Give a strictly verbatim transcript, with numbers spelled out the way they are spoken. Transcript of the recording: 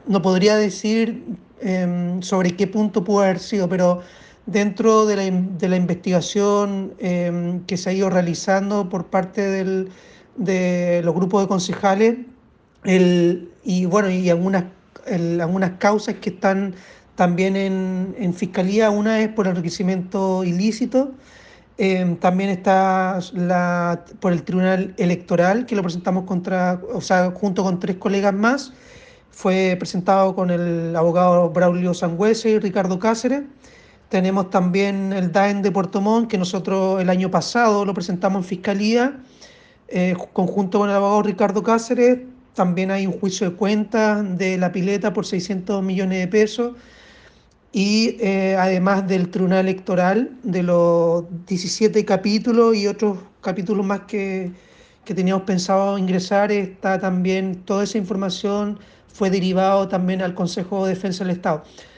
no podría decir eh, sobre qué punto pudo haber sido, pero dentro de la, in- de la investigación eh, que se ha ido realizando por parte del- de los grupos de concejales, el, y bueno, y algunas, el- algunas causas que están también en, en fiscalía, una es por enriquecimiento ilícito. Eh, también está la, por el Tribunal Electoral, que lo presentamos contra, o sea, junto con tres colegas más. Fue presentado con el abogado Braulio Sangüesa y Ricardo Cáceres. Tenemos también el DAEN de Puerto Montt, que nosotros el año pasado lo presentamos en Fiscalía, eh, conjunto con el abogado Ricardo Cáceres. También hay un juicio de cuentas de la pileta por seiscientos millones de pesos. Y eh, además del Tribunal Electoral, de los diecisiete capítulos y otros capítulos más que, que teníamos pensado ingresar, está también toda esa información fue derivado también al Consejo de Defensa del Estado.